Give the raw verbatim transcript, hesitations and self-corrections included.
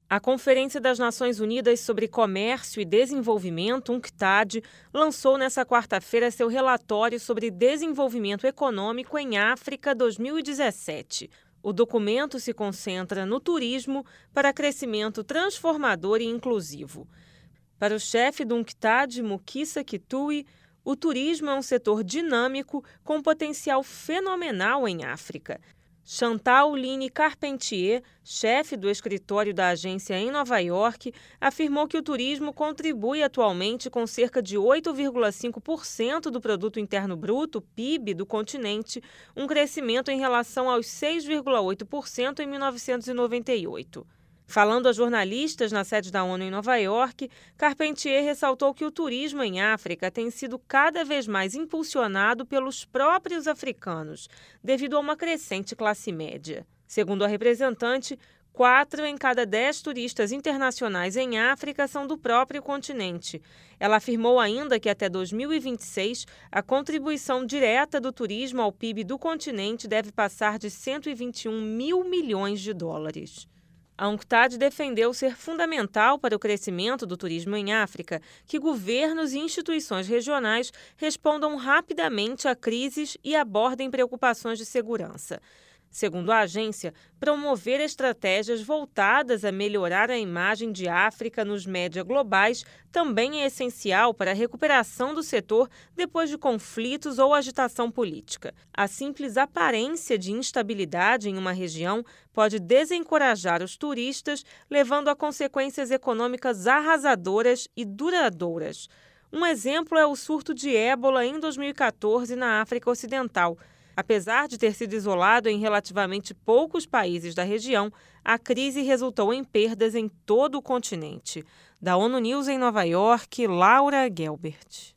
A Conferência das Nações Unidas sobre Comércio e Desenvolvimento, UNCTAD, lançou nesta quarta-feira seu relatório sobre desenvolvimento econômico em África dois mil e dezessete. O documento se concentra no turismo para crescimento transformador e inclusivo. Para o chefe do UNCTAD, Mukisa Kitui, o turismo é um setor dinâmico com potencial fenomenal em África. Chantal Line Carpentier, chefe do escritório da agência em Nova York, afirmou que o turismo contribui atualmente com cerca de oito vírgula cinco por cento do Produto Interno Bruto, P I B, do continente, um crescimento em relação aos seis vírgula oito por cento em mil novecentos e noventa e oito. Falando a jornalistas na sede da ONU em Nova York, Carpentier ressaltou que o turismo em África tem sido cada vez mais impulsionado pelos próprios africanos, devido a uma crescente classe média. Segundo a representante, quatro em cada dez turistas internacionais em África são do próprio continente. Ela afirmou ainda que até dois mil e vinte e seis, a contribuição direta do turismo ao P I B do continente deve passar de cento e vinte e um mil milhões de dólares. A UNCTAD defendeu ser fundamental para o crescimento do turismo em África que governos e instituições regionais respondam rapidamente a crises e abordem preocupações de segurança. Segundo a agência, promover estratégias voltadas a melhorar a imagem de África nos média globais também é essencial para a recuperação do setor depois de conflitos ou agitação política. A simples aparência de instabilidade em uma região pode desencorajar os turistas, levando a consequências econômicas arrasadoras e duradouras. Um exemplo é o surto de ébola em dois mil e quatorze na África Ocidental. Apesar de ter sido isolado em relativamente poucos países da região, a crise resultou em perdas em todo o continente. Da ONU News em Nova York, Laura Gelbert.